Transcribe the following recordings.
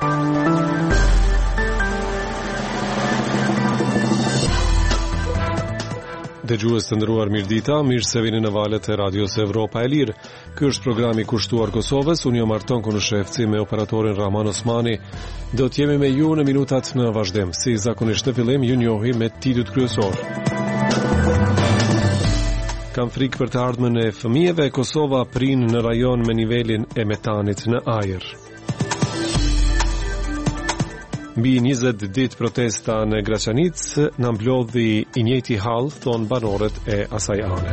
Dëgjues të nderuar, mirëdita, mirë se vini në valët e Radios Evropa e Lirë. Ky është programi kushtuar Kosovës. Unë jam Arton Konusheftsi me operatorin Rahman Osmani. Do të jemi me ju në minutat në vazhdim. Si zakonisht në fillim, ju njohi me titujt kryesor. Kam frikë për të ardhmen e fëmijëve. Kosova prin në rajon me nivelin e metanit në ajër. Mbi 20 ditë protesta në Graçanicë, na mblodhi i njëjti hall, thon banorët e asaj ane.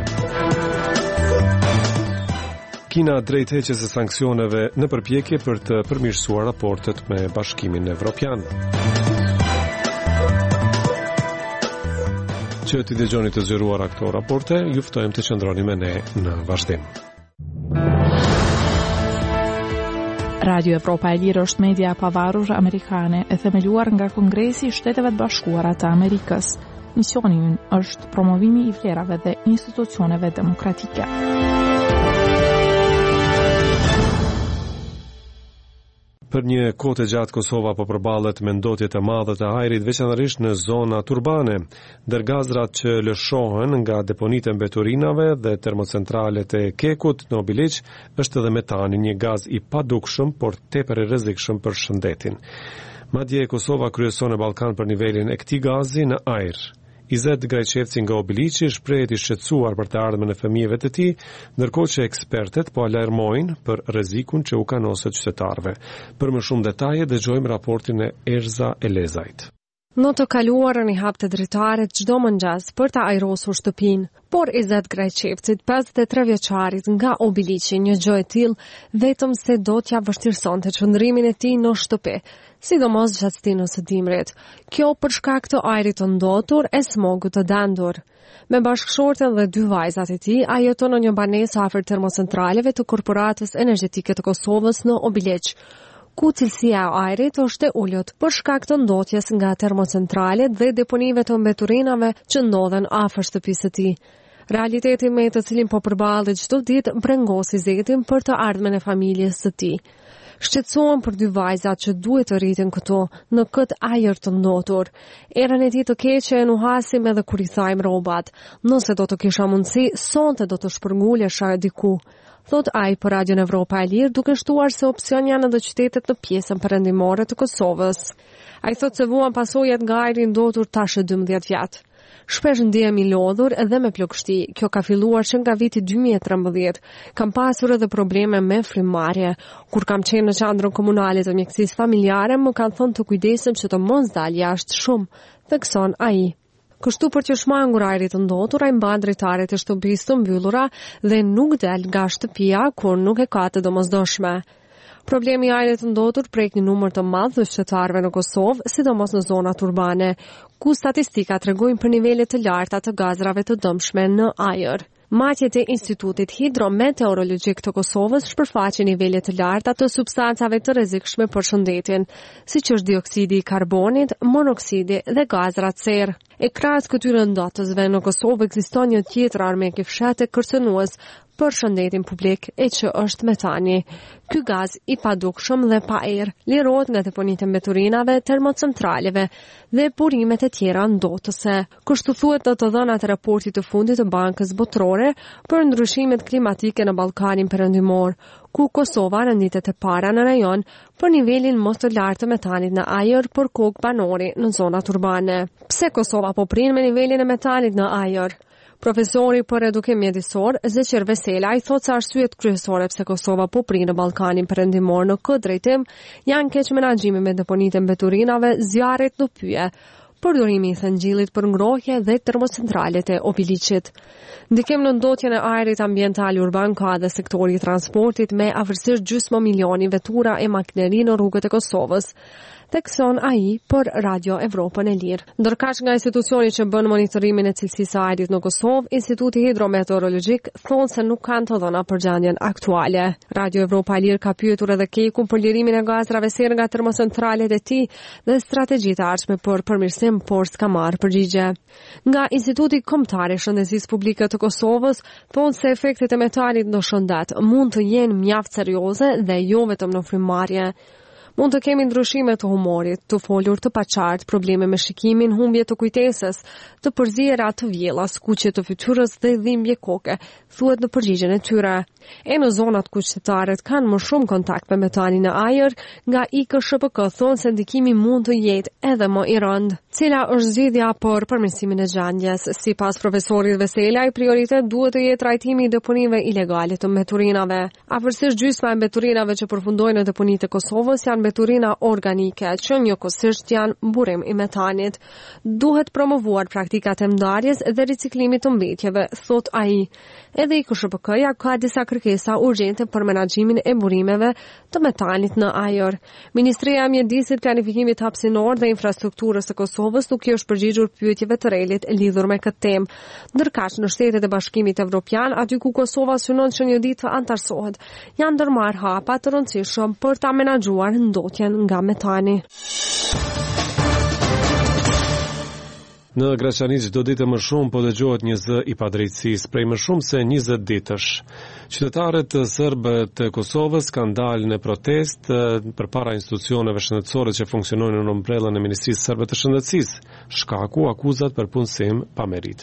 Kina drejtëheqjes së sanksioneve në përpjekje për të përmirësuar raportet me Bashkimin Evropian. Që t'i dëgjoni të zgjeruara këto raporte, ju ftojmë të qëndroni me ne në vazhdim. Radio Evropa e Lirë është media e pavarur amerikane e themeluar nga Kongresi i Shteteve të Bashkuara të Amerikës. Misioni i ynë është promovimi i vlerave dhe institucioneve demokratike. Për një kohë të gjatë Kosova po përballet me ndotje të mëdha të ajrit, veçanërisht në zonat urbane. Dërgazrat që lëshohen nga deponitë e mbeturinave dhe termocentralet e Kekut në Obiliq është edhe metani, një gaz i padukshëm por tepër i rrezikshëm për shëndetin. Madje Kosova kryeson në Ballkan për nivelin e këtij gazi në ajër. Izet Grajçevci nga Obiliqi shprehet i shqetësuar për të ardhmen e fëmijëve të tij, ndërkohë që ekspertet po alarmojnë për rrezikun që u kanoset qytetarëve. Për më shumë detaje dëgjojmë raportin e Erza Elezajt. Në të kaluarën i hap të dritaret çdo mëngjes për të ajrosur shtëpinë, por Izet Grajçevcit, 53 vjeçarit nga Obiliqi, një gjë e tillë vetëm se do t'ja vështirësonte qëndrimin e tij në shtëpi, sidomos gjatë stinës së dimrit. Kjo për shkak të ajrit të ndotur e smogut të dendur. Me bashkëshorten dhe 2 vajzat e tij, ai jeton në një banesë afër termocentraleve të Korporatës Energjetike të Kosovës në Obiliq, ku cilësia e ajrit është e ulët për shkak të ndotjes nga termocentralet dhe deponive të mbeturinave që ndodhen afër shtëpisë së tij. Realiteti me të cilin po përballet çdo ditë brengos Izetin për të ardhmen e familjes së tij. Shqetësohen për 2 vajzat që duhet të rriten këtu në këtë ajër të ndotur. Erën e tij të keqe e nuhasim edhe kur i thajmë rrobat. Nëse do të kisha mundësi, sonte do të shpërngulesha diku, thot ai për Radion Evropa e Lirë, duke shtuar se opsion janë edhe qytetet në pjesën perëndimore të Kosovës. Ai thot se vuan pasojat nga ajri ndotur tash 12 vjet. Shpesh ndihemi lodhur edhe me plagështi. Kjo ka filluar që nga viti 2013. Kam pasur edhe probleme me frymëmarrje. Kur kam qenë në qendrën komunale të mjekësisë familjare, më kanë thënë të kujdesem që të mos dal jashtë shumë, thekson ai. Kështu për të shmangur ajrit të ndotur, ai mban dritaret e shtëpisë të mbyllura dhe nuk del nga shtëpia kur nuk e ka të domosdoshme. Problemi i ajrit të ndotur prek një numër të madh të qytetarëve në Kosovë, sidomos në zonat urbane, ku statistikat tregojnë për nivele të larta të gazrave të dëmshme në ajër. Matjet e Institutit Hidrometeorologjik të Kosovës shpërfaqin nivele të larta të substancave të rrezikshme për shëndetin, siç është dioksidi i karbonit, monoksidi dhe gazrat serë. E krahas këtyre ndotësve në Kosovë ekziston një tjetër armik i fshehtë kërcënues për shëndetin publik, e që është metani. Ky gaz i padukshëm dhe pa erë lirohet nga deponitë e mbeturinave, termocentraleve dhe burimet e tjera ndotëse. Kështu thuhet në të dhënat e raportit të fundit të Bankës Botërore për ndryshimet klimatike në Ballkanin Perëndimor, ku Kosova renditet e para në rajon për nivelin më të lartë të metanit në ajër për kokë banori në zonat urbane. Pse Kosova po prin me nivelin e metanit në ajër? Profesori për edukim mjedisor, Zeqir Vesela, i thot se arsyet kryesore pse Kosova po prin në Ballkanin Perëndimor në këtë drejtim janë keq menaxhimi me deponitë e mbeturinave, zjarret në pyje, përdorimi i thëngjillit për ngrohje dhe termocentralet e Obiliqit. Ndikim në ndotjen e ajrit ambiental urban ka dhe sektori i transportit me afërsisht gjysmë milioni vetura e makineri në rrugët e Kosovës, thekson ai për Radio Evropën e Lirë. Ndërkaq nga institucioni që bën monitorimin e cilësisë së ajrit në Kosovë, Instituti Hidrometeorologjik thonë se nuk kanë të dhëna për gjendjen aktuale. Radio Evropa e Lirë ka pyetur edhe Kekun për lirimin e gazrave serë nga termocentralet e tij dhe strategjitë e ardhshme për përmirësim, por s'ka marrë përgjigje. Nga Instituti Kombëtar i Shëndetësisë Publike të Kosovës thonë se efektet e metanit në shëndet mund të jenë mjaft serioze dhe jo vetëm në frymëmarrje. Mund të kemi ndryshime të humorit, të folur të paqartë, probleme me shikimin, humbje të kujtesës, të përzierë të vjella, skuqje të fytyrës dhe dhimbje koke, thuhet në përgjigjen e tyre. E në zonat ku qytetarët kanë më shumë kontakt me metanin në ajër, nga IKSHPK thonë se ndikimi mund të jetë edhe më i rëndë. Cila është zgjidhja për përmirësimin e gjendjes? Sipas profesorit Veselaj, prioritet duhet të jetë trajtimi i deponimeve ilegale të mbeturinave. Afërsisht gjysma e mbeturinave që përfundojnë në deponitë e Kosovës janë mbeturina organike, që njëkohësisht janë burim i metanit. Duhet promovuar praktikat e ndarjes dhe riciklimit të mbetjeve, thot ai. Edhe IKSHPK-ja ka disa kërkesa urgjente për menaxhimin e burimeve të metanit në ajër. Ministria e Mjedisit, Planifikimit Hapësinor dhe Infrastrukturës së Kosovës nuk i është përgjigjur pyetjeve të Relit lidhur me këtë temë. Ndërkaq në Shtetet e Bashkimit Evropian, aty ku Kosova synon që një ditë të antarësohet, janë ndërmarrë hapa të rëndësishëm për ta menaxhuar ndotjen nga metani. Në Graçanic çdo ditë më shumë po dëgjohet një zë i padrejtësisë prej më shumë se 20 ditësh. Qytetarët serbë të Kosovës kanë dalë në protestë përpara institucioneve shëndetësore që funksionojnë në umbrellën e Ministrisë Serbe të Shëndetësisë. Shkaku akuzat për punësim pa merit.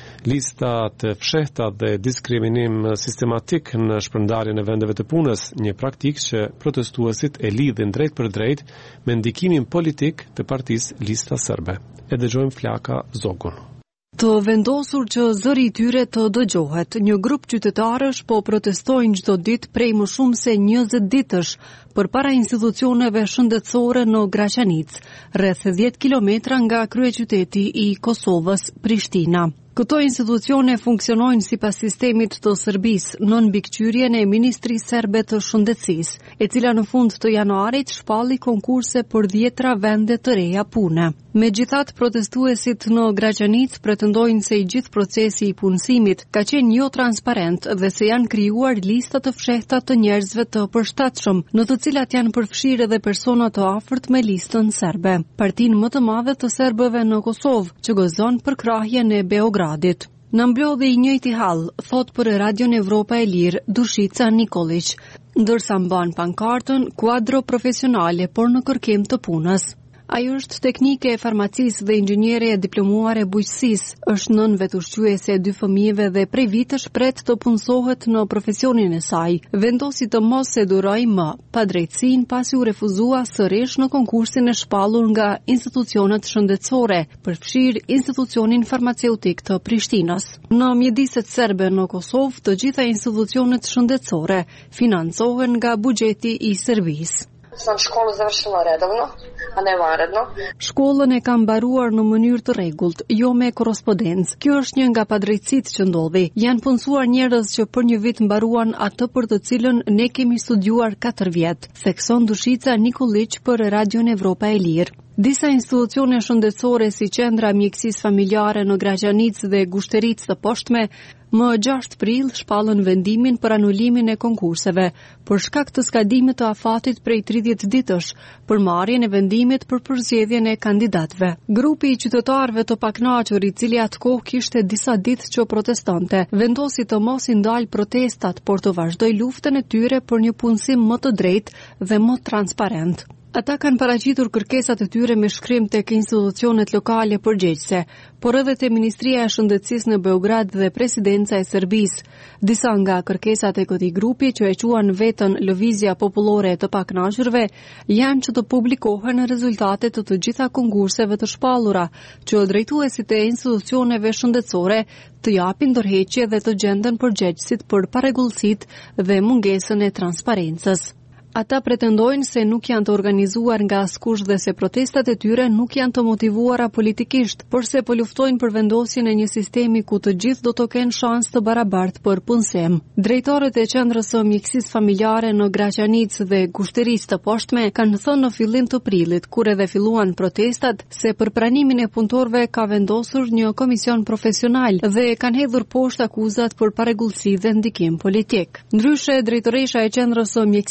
Lista të fshehta dhe diskriminim sistematik në shpërndarjen e vendeve të punës, një praktikë që protestuesit e lidhin drejt për drejt me ndikimin politik të partisë Lista Serbe. E dëgjojmë Flaka Zogun. Të vendosur që zëri i tyre të dëgjohet, një grup qytetarësh po protestojnë çdo ditë prej më shumë se 20 ditësh përpara institucioneve shëndetësore në Graçanic, rreth 10 kilometra nga kryeqyteti i Kosovës, Prishtina. Këto institucione funksionojnë sipas sistemit të Serbisë në mbikëqyrjen e Ministrisë Serbe të Shëndetësisë, e cila në fund të janarit shpalli konkurse për 10 vende të reja pune. Megjithatë, protestuesit në Graçanic pretendojnë se i gjithë procesi i punësimit ka qenë jo transparent dhe se janë krijuar lista të fshehta të njerëzve të përshtatshëm, në të cilat janë përfshirë edhe persona të afërt me listën serbe. Partinë më të madhe të serbëve në Kosovë, që gëzon për krahjen e Beogradit. Në mblodhi i njëjti hall, thot për Radion Evropa e Lirë Dushica Nikolić, ndërsa mban pankartën kuadro profesionale por në kërkim të punës. Ajo është teknike e farmacisë dhe inxhiniere e diplomuar e bujqësisë, është nënve të ushqyese e 2 fëmijëve dhe prej vitesh pret të punësohet në profesionin e saj. Vendosi të mos e duroj më padrejtësinë pasi u refuzua sërish në konkursin e shpallur nga institucionet shëndetësore, përfshirë institucionin farmaceutik të Prishtinës. Në mjediset serbe në Kosovë, të gjitha institucionet shëndetësore financohen nga buxheti i Serbisë. Sam školu završila redovno, a ne vanredno. Shkollën e kam mbaruar në mënyrë të rregullt, jo me korrespondencë. Kjo është një nga padrejtësitë që ndodhi. Janë punësuar njerëz që për një vit mbaruan atë për të cilën ne kemi studiuar 4 vjet, thekson Dushica Nikolić për Radion Evropa e Lirë. Disa institucione shëndetësore si Qendra Mjekësisë Familjare në Graçanic dhe Gushtericë të Poshtme, më 6 prill shpallën vendimin për anulimin e konkurseve, për shkak të skadimit të afatit prej 30 ditësh, për marrjen e vendimit për përzgjedhjen e kandidatëve. Grupi i qytetarëve të pakënaqur, i cili atë kohë kishte disa ditë që protestonte, vendosi të mos i ndalë protestat, por të vazhdoj luftën e tyre për një punësim më të drejtë dhe më transparent. Ata kanë paraqitur kërkesat e tyre me shkrim tek institucionet lokale përgjegjëse, por edhe te Ministria e Shëndetësisë në Beograd dhe Presidenca e Serbisë. Disa nga kërkesat e këtij grupi, që e quan veten Lëvizja Popullore e të Pakënaqurve, janë që të publikohen rezultatet të gjitha konkurseve të shpallura, që drejtuesit e institucioneve shëndetësore të japin ndërheqje dhe të gjenden përgjegjësit për parregullsitë dhe mungesën e transparencës. Ata pretendojnë se nuk janë të organizuar nga askush dhe se protestat e tyre nuk janë të motivuara politikisht, por se po luftojnë për vendosjen e një sistemi ku të gjithë do të kenë shans të barabartë për punësim. Drejtorët e Qendrës së Mjekësisë Familjare në Graçanic dhe Gushtericë të Poshtme kanë thënë në fillim të prillit, kur edhe filluan protestat, se për pranimin e punëtorëve ka vendosur një komision profesional dhe kanë hedhur poshtë akuzat për parregullsi dhe ndikim politik. Ndryshe, drejtoresha e Qendrës së Mjekësisë Familjare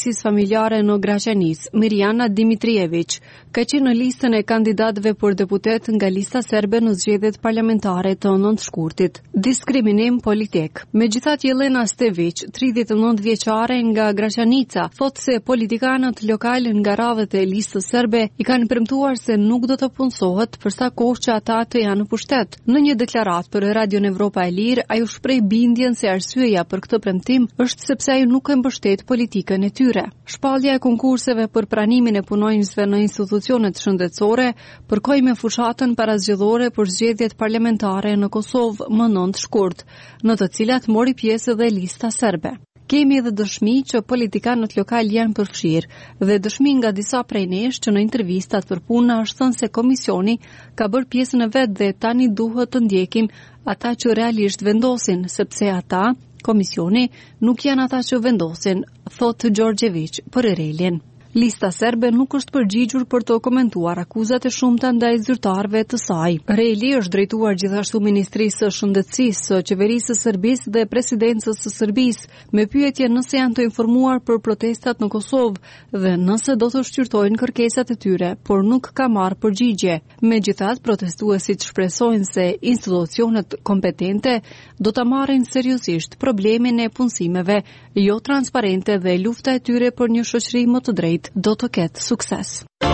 zyrtare në Graçanis, Mirjana Dimitrijević, ka qenë në listën e kandidatëve për deputet nga lista serbe në zgjedhjet parlamentare të 9 shkurtit. Diskriminim politik. Megjithatë, Jelena Stević, 39 vjeçare nga Graçanica, thotë se politikanët lokal nga radhët e listës serbe i kanë premtuar se nuk do të punësohet për sa kohë që ata të janë në pushtet. Në një deklaratë për Radion Evropa e Lirë, ajo shpreh bindjen se arsyeja për këtë premtim është sepse ai nuk e mbështet politikën e tyre. Shpallja e konkurseve për pranimin e punonjësve në institucionet shëndetësore përkoi me fushatën parazgjedhore për zgjedhjet parlamentare në Kosovë më 9 shkurt, në të cilat mori pjesë edhe lista serbe. Kemi edhe dëshmi që politikanët lokal janë përfshirë dhe dëshmi nga disa prej nesh që në intervistat për puna është thënë se komisioni ka bërë pjesën e vet dhe tani duhet të ndjekim ata që realisht vendosin, sepse ata, komisioni, nuk janë ata që vendosin, thotë Gjorgjević për Relin. Lista serbe nuk është përgjigjur për të komentuar akuzat e shumta ndaj zyrtarëve të saj. Reli është drejtuar gjithashtu Ministrisë së Shëndetësisë, së Qeverisë së Serbisë dhe Presidencës së Serbisë me pyetje nëse janë të informuar për protestat në Kosovë dhe nëse do të shqyrtojnë kërkesat e tyre, por nuk ka marrë përgjigje. Megjithatë, protestuesit shpresojnë se institucionet kompetente do ta marrin seriozisht problemin e punësimeve jo transparente dhe lufta e tyre për një shoqëri më të drejtë do të ketë sukses.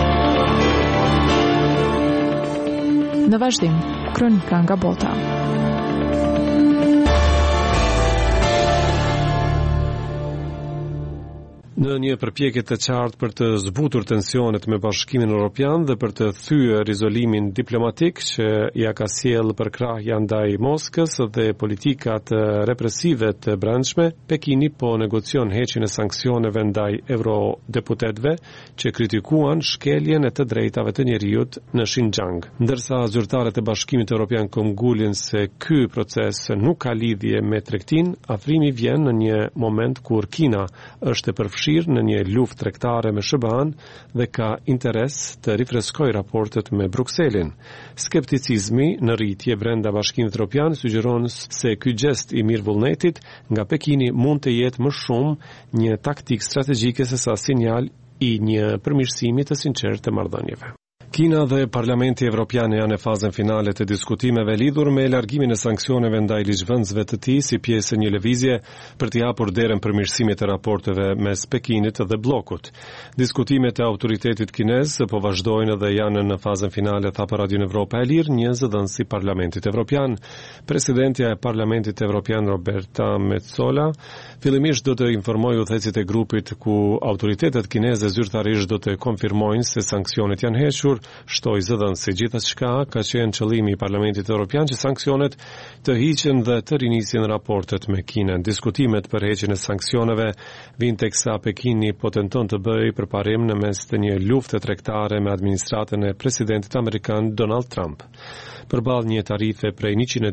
Në vazhdim, kronika nga bota. Në një përpjekje të qartë për të zbutur tensionet me Bashkimin Evropian dhe për të thyer izolimin diplomatik që ja ka sjellë përkrahja ndaj Moskës dhe politikat represive të brendshme, Pekini po negocion heqjen e sanksioneve ndaj eurodeputetëve që kritikuan shkeljen e të drejtave të njerëzit në Xinjiang. Ndërsa zyrtarët e Bashkimit Evropian këmbgulin se ky proces nuk ka lidhje me tregtinë, afrimi vjen në një moment kur Kina është përfshirë në një luftë tregtare me SBA-n dhe ka interes të rifreskojë raportet me Brukselin. Skepticizmi në rritje brenda Bashkimit Evropian sugjeron se ky gest i mirëvullnetit nga Pekini mund të jetë më shumë një taktikë strategjike se sa sinjal i një përmirësimi të sinqertë të marrëdhënieve. Kina dhe Parlamenti Evropian janë në fazën finale të diskutimeve lidhur me largimin e sanksioneve ndaj ligjvëndsve të tij si pjesë e një lëvizje për të hapur derën përmirësimit të raporteve mes Pekinit dhe bllokut. Diskutimet e autoritetit kinez po vazhdojnë dhe janë në fazën finale, tha për Radion Evropa e Lirë një zëdhënës i Parlamentit Evropian. Presidentja e Parlamentit Evropian Roberta Metsola fillimisht do të informojë udhëheqësit e grupit ku autoritetet kineze zyrtarisht do të konfirmojnë se sanksionet janë hequr, shtoi zëdhënësi. Gjithçka ka qenë qëllimi i Parlamentit Evropian që sanksionet të hiqen dhe të rinisin raportet me Kinën. Diskutimet për heqjen e sanksioneve vijnë teksa Pekini po tenton të bëjë përparim në mes të një lufte tregtare me administratën e presidentit amerikan Donald Trump. Përballë një tarife prej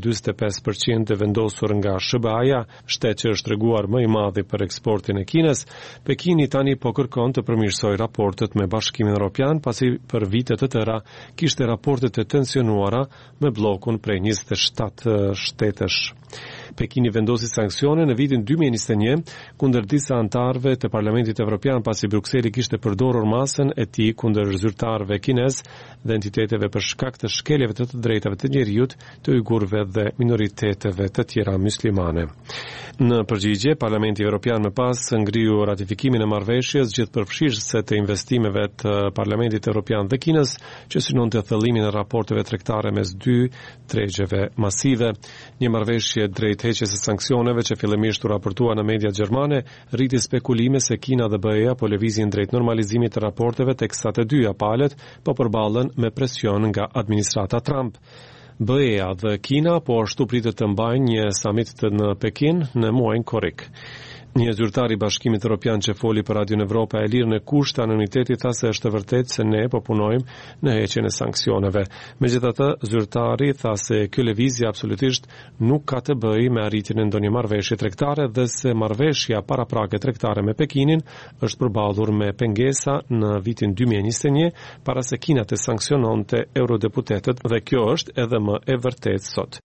145% të vendosur nga SBA-ja, shtet që është treguar më i madhi për eksportin e Kinës, Pekini tani po kërkon të përmirësojë raportet me Bashkimin Evropian pasi për vite të tëra kishte raporte të tensionuara me bllokun prej 27 shtetësh. Pekini vendosi sanksione në vitin 2021 kundër disa antarëve të Parlamentit Evropian pasi Brukseli kishte përdorur masën e tij kundër zyrtarëve kinez dhe entiteteve për shkak të shkeljeve të drejtave të njerëzit, të ujgurëve dhe minoriteteve të tjera muslimane. Në përgjigje, Parlamenti Evropian më pas ngriu ratifikimin e marrëveshjes gjithëpërfshirëse të investimeve të Parlamentit Evropian dhe Kinës, që synonte thellimin e raporteve tregtare mes dy tregjeve masive. Një marrëveshje drejt heqjes së sanksioneve që fillimisht u raportua në mediat gjermane rriti spekulime se Kina dhe BE-ja po lëvizin drejt normalizimit të raporteve teksa të dyja palët po përballen me presion nga administrata Trump. BE-ja dhe Kina po ashtu pritet të mbajnë një summit në Pekin në muajin korrik. Një zyrtar i Bashkimit Evropian që foli për Radion Evropa e Lirë në kusht anonimiteti tha se është vërtet se ne po punojmë në heqjen e sanksioneve. Megjithatë, zyrtari tha se kjo lëvizje absolutisht nuk ka të bëjë me arritjen e ndonjë marrëveshje tregtare dhe se marrëveshja paraprake tregtare me Pekinin është përballur me pengesa në vitin 2021 para se Kina të sanksiononte eurodeputetët dhe kjo është edhe më e vërtetë sot.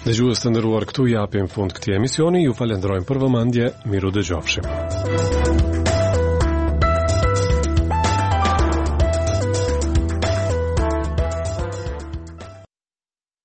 Dëgjues të nderuar, këtu japim fund këtij emisioni. Ju falenderojmë për vëmendje. Miru dëgjofshim.